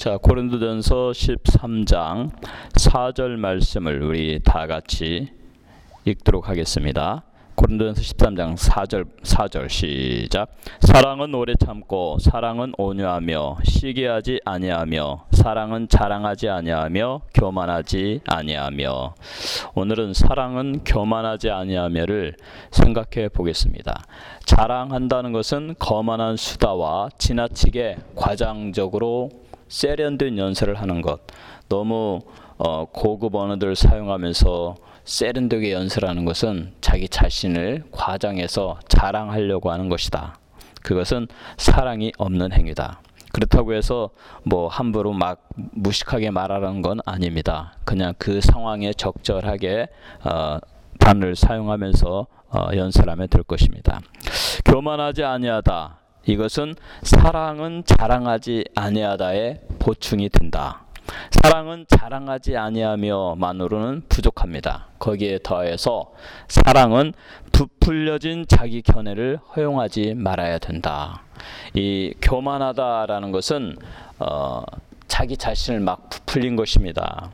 자, 고린도전서 13장 4절 말씀을 우리 다 같이 읽도록 하겠습니다. 고린도전서 13장 4절 시작. 사랑은 오래 참고 사랑은 온유하며 시기하지 아니하며 사랑은 자랑하지 아니하며 교만하지 아니하며. 오늘은 사랑은 교만하지 아니하며를 생각해 보겠습니다. 자랑한다는 것은 거만한 수다와 지나치게 과장적으로 세련된 연설을 하는 것, 너무 고급 언어들을 사용하면서 세련되게 연설하는 것은 자기 자신을 과장해서 자랑하려고 하는 것이다. 그것은 사랑이 없는 행위다. 그렇다고 해서 함부로 막 무식하게 말하는 건 아닙니다. 그냥 그 상황에 적절하게 단어를 사용하면서 연설하면 될 것입니다. 교만하지 아니하다. 이것은 사랑은 자랑하지 아니하다의 보충이 된다. 사랑은 자랑하지 아니하며만으로는 부족합니다. 거기에 더해서 사랑은 부풀려진 자기 견해를 허용하지 말아야 된다. 이 교만하다라는 것은 자기 자신을 막 부풀린 것입니다.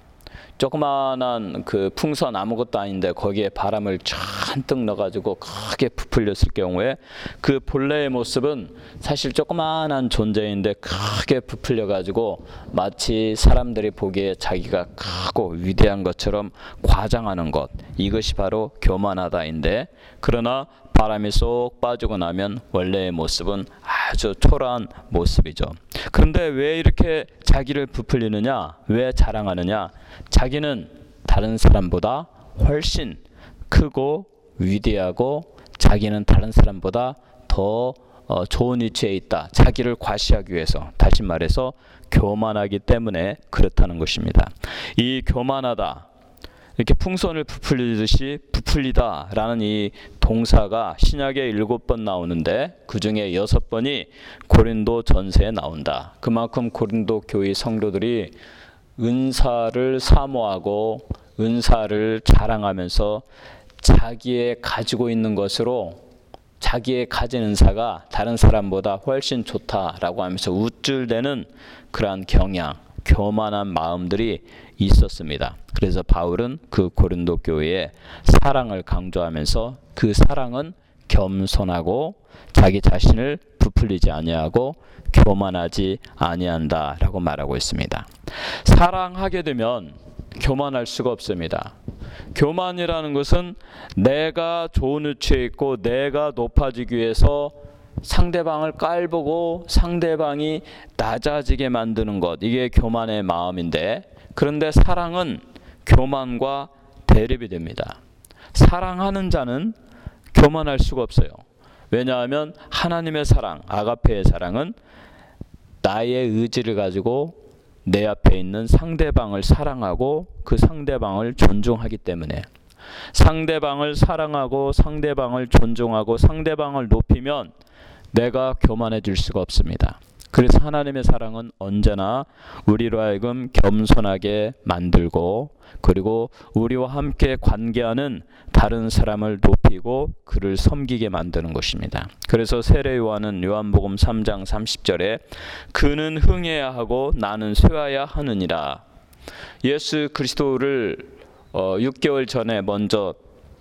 조그마한 그 풍선 아무것도 아닌데 거기에 바람을 잔뜩 넣어가지고 크게 부풀렸을 경우에 그 본래의 모습은 사실 조그마한 존재인데 크게 부풀려가지고 마치 사람들이 보기에 자기가 크고 위대한 것처럼 과장하는 것, 이것이 바로 교만하다인데, 그러나 바람이 쏙 빠지고 나면 원래의 모습은 아주 초라한 모습이죠. 그런데 왜 이렇게 자기를 부풀리느냐? 왜 자랑하느냐? 자기는 다른 사람보다 훨씬 크고 위대하고 자기는 다른 사람보다 더 좋은 위치에 있다. 자기를 과시하기 위해서, 다시 말해서 교만하기 때문에 그렇다는 것입니다. 이 교만하다, 이렇게 풍선을 부풀리듯이 부풀리다라는 이 동사가 신약에 7번 나오는데 그 중에 6번이 고린도 전서에 나온다. 그만큼 고린도 교회 성도들이 은사를 사모하고 은사를 자랑하면서 자기의 가지고 있는 것으로 자기의 가진 은사가 다른 사람보다 훨씬 좋다라고 하면서 우쭐대는 그러한 경향, 교만한 마음들이 있었습니다. 그래서 바울은 그 고린도 교회에 사랑을 강조하면서 그 사랑은 겸손하고 자기 자신을 부풀리지 아니하고 교만하지 아니한다라고 말하고 있습니다. 사랑하게 되면 교만할 수가 없습니다. 교만이라는 것은 내가 좋은 위치에 있고 내가 높아지기 위해서 상대방을 깔보고 상대방이 낮아지게 만드는 것, 이게 교만의 마음인데, 그런데 사랑은 교만과 대립이 됩니다. 사랑하는 자는 교만할 수가 없어요. 왜냐하면 하나님의 사랑, 아가페의 사랑은 나의 의지를 가지고 내 앞에 있는 상대방을 사랑하고 그 상대방을 존중하기 때문에, 상대방을 사랑하고 상대방을 존중하고 상대방을 높이면 내가 교만해질 수가 없습니다. 그래서 하나님의 사랑은 언제나 우리로 하여금 겸손하게 만들고, 그리고 우리와 함께 관계하는 다른 사람을 높이고 그를 섬기게 만드는 것입니다. 그래서 세례 요한은 요한복음 3장 30절에 그는 흥해야 하고 나는 쇠하야 하느니라. 예수 그리스도를 6개월 전에 먼저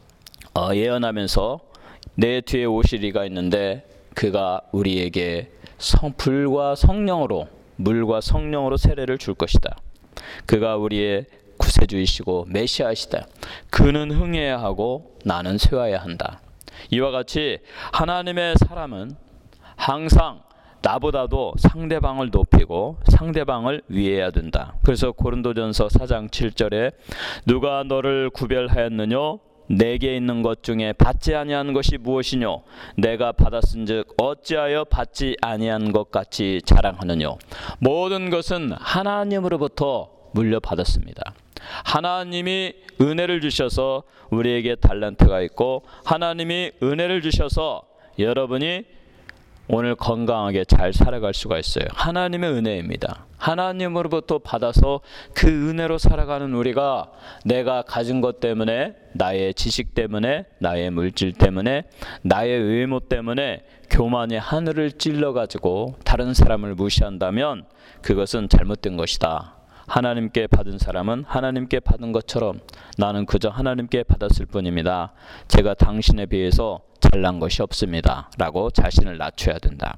예언하면서 내 뒤에 오실 이가 있는데 그가 우리에게 불과 성령으로, 물과 성령으로 세례를 줄 것이다. 그가 우리의 구세주이시고 메시아이시다. 그는 흥해야 하고 나는 쇠하야 한다. 이와 같이 하나님의 사람은 항상 나보다도 상대방을 높이고 상대방을 위해야 된다. 그래서 고린도전서 4장 7절에 누가 너를 구별하였느냐? 내게 있는 것 중에 받지 아니한 것이 무엇이뇨? 내가 받았은즉 어찌하여 받지 아니한 것 같이 자랑하느뇨? 모든 것은 하나님으로부터 물려받았습니다. 하나님이 은혜를 주셔서 우리에게 달란트가 있고, 하나님이 은혜를 주셔서 여러분이 오늘 건강하게 잘 살아갈 수가 있어요. 하나님의 은혜입니다. 하나님으로부터 받아서 그 은혜로 살아가는 우리가 내가 가진 것 때문에, 나의 지식 때문에, 나의 물질 때문에, 나의 외모 때문에 교만이 하늘을 찔러가지고 다른 사람을 무시한다면 그것은 잘못된 것이다. 하나님께 받은 사람은 하나님께 받은 것처럼 나는 그저 하나님께 받았을 뿐입니다. 제가 당신에 비해서 잘난 것이 없습니다. 라고 자신을 낮춰야 된다.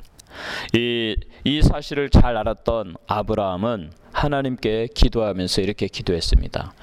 이 사실을 잘 알았던 아브라함은 하나님께 기도하면서 이렇게 기도했습니다.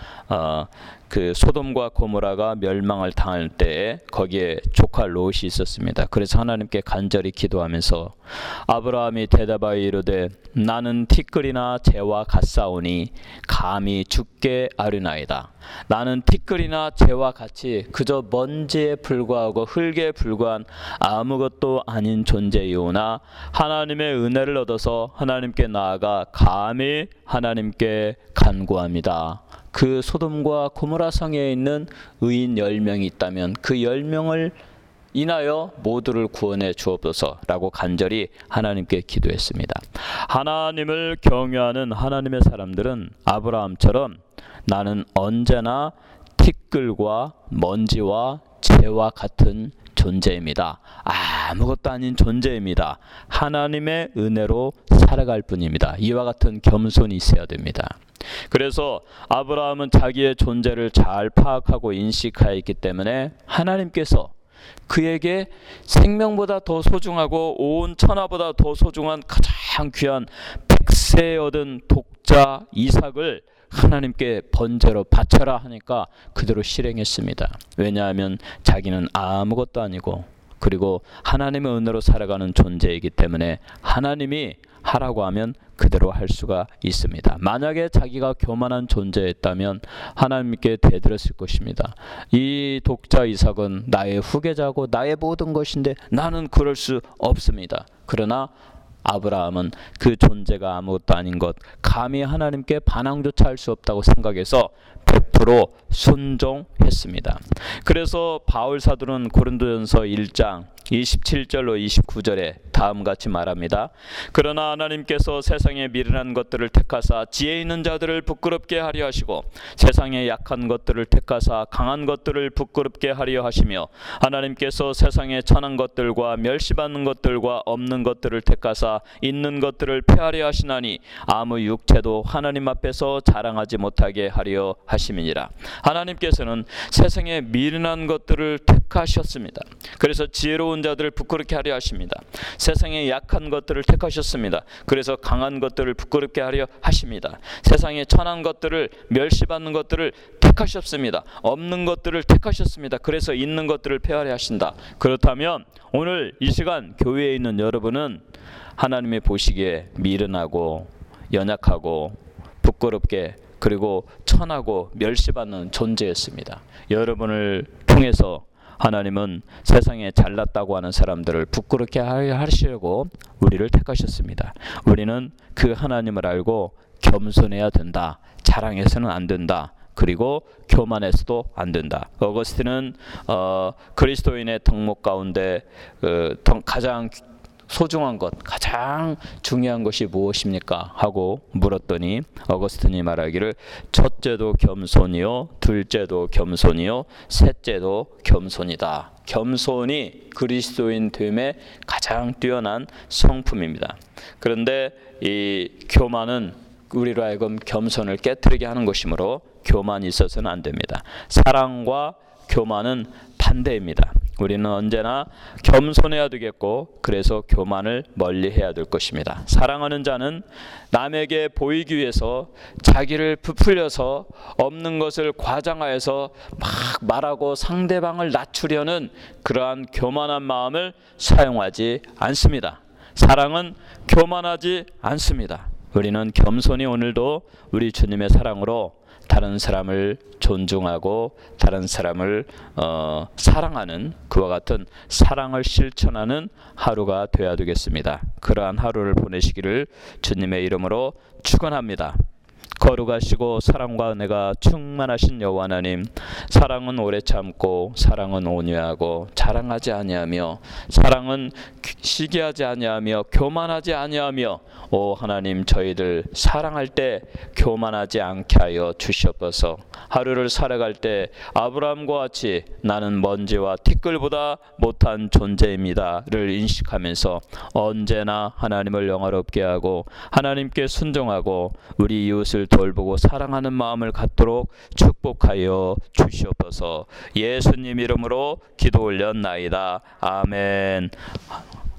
그 소돔과 고모라가 멸망을 당할 때에 거기에 조카 롯이 있었습니다. 그래서 하나님께 간절히 기도하면서 아브라함이 대답하여 이르되 나는 티끌이나 재와 같사오니 감히 죽게 아뢰나이다. 나는 티끌이나 재와 같이 그저 먼지에 불과하고 흙에 불과한 아무것도 아닌 존재이오나 하나님의 은혜를 얻어서 하나님께 나아가 감히 하나님께 간구합니다. 그 소돔과 고모라 성에 있는 의인 10명이 있다면 그 10명을 인하여 모두를 구원해 주옵소서라고 간절히 하나님께 기도했습니다. 하나님을 경외하는 하나님의 사람들은 아브라함처럼 나는 언제나 티끌과 먼지와 재와 같은 존재입니다. 아무것도 아닌 존재입니다. 하나님의 은혜로 살아갈 뿐입니다. 이와 같은 겸손이 있어야 됩니다. 그래서 아브라함은 자기의 존재를 잘 파악하고 인식하였기 때문에 하나님께서 그에게 생명보다 더 소중하고 온 천하보다 더 소중한 가장 귀한 백세에 얻은 독자 이삭을 하나님께 번제로 바쳐라 하니까 그대로 실행했습니다. 왜냐하면 자기는 아무것도 아니고 그리고 하나님의 은혜로 살아가는 존재이기 때문에 하나님이 하라고 하면 그대로 할 수가 있습니다. 만약에 자기가 교만한 존재였다면 하나님께 대들었을 것입니다. 이 독자 이삭은 나의 후계자고 나의 모든 것인데 나는 그럴 수 없습니다. 그러나 아브라함은 그 존재가 아무것도 아닌 것, 감히 하나님께 반항조차 할 수 없다고 생각해서 100% 순종했습니다. 그래서 바울 사도는 고린도전서 1장 27절로 29절에 다음같이 말합니다. 그러나 하나님께서 세상의 미련한 것들을 택하사 지혜 있는 자들을 부끄럽게 하려 하시고 세상의 약한 것들을 택하사 강한 것들을 부끄럽게 하려 하시며 하나님께서 세상의 천한 것들과 멸시받는 것들과 없는 것들을 택하사 있는 것들을 폐하려 하시나니 아무 육체도 하나님 앞에서 자랑하지 못하게 하려 하심이니라. 하나님께서는 세상의 미련한 것들을 택하셨습니다. 그래서 지혜로운 자들을 부끄럽게 하려 하십니다. 세상의 약한 것들을 택하셨습니다. 그래서 강한 것들을 부끄럽게 하려 하십니다. 세상의 천한 것들을 멸시받는 것들을 택하셨습니다. 없는 것들을 택하셨습니다. 그래서 있는 것들을 폐하려 하신다. 그렇다면 오늘 이 시간 교회에 있는 여러분은 하나님이 보시기에 미련하고 연약하고 부끄럽게 그리고 천하고 멸시받는 존재였습니다. 여러분을 통해서 하나님은 세상에 잘났다고 하는 사람들을 부끄럽게 하시려고 우리를 택하셨습니다. 우리는 그 하나님을 알고 겸손해야 된다. 자랑해서는 안 된다. 그리고 교만해서도 안 된다. 어거스틴은 그리스도인의 덕목 가운데 가장 소중한 것, 가장 중요한 것이 무엇입니까? 하고 물었더니 어거스틴이 말하기를 첫째도 겸손이요, 둘째도 겸손이요, 셋째도 겸손이다. 겸손이 그리스도인 됨의 가장 뛰어난 성품입니다. 그런데 이 교만은 우리로 하여금 겸손을 깨트리게 하는 것이므로 교만이 있어서는 안 됩니다. 사랑과 교만은 반대입니다. 우리는 언제나 겸손해야 되겠고 그래서 교만을 멀리해야 될 것입니다. 사랑하는 자는 남에게 보이기 위해서 자기를 부풀려서 없는 것을 과장하여서 막 말하고 상대방을 낮추려는 그러한 교만한 마음을 사용하지 않습니다. 사랑은 교만하지 않습니다. 우리는 겸손히 오늘도 우리 주님의 사랑으로 다른 사람을 존중하고 다른 사람을 사랑하는 그와 같은 사랑을 실천하는 하루가 되어야 되겠습니다. 그러한 하루를 보내시기를 주님의 이름으로 축원합니다. 거룩하시고 사랑과 은혜가 충만하신 여호와 하나님, 사랑은 오래 참고 사랑은 온유하고 자랑하지 아니하며 사랑은 시기하지 아니하며 교만하지 아니하며, 오 하나님, 저희들 사랑할 때 교만하지 않게 하여 주시옵소서. 하루를 살아갈 때 아브라함과 같이 나는 먼지와 티끌보다 못한 존재입니다를 인식하면서 언제나 하나님을 영화롭게 하고 하나님께 순종하고 우리 이웃을 돌보고 사랑하는 마음을 갖도록 축복하여 주시옵소서. 예수님 이름으로 기도 올렸나이다. 아멘.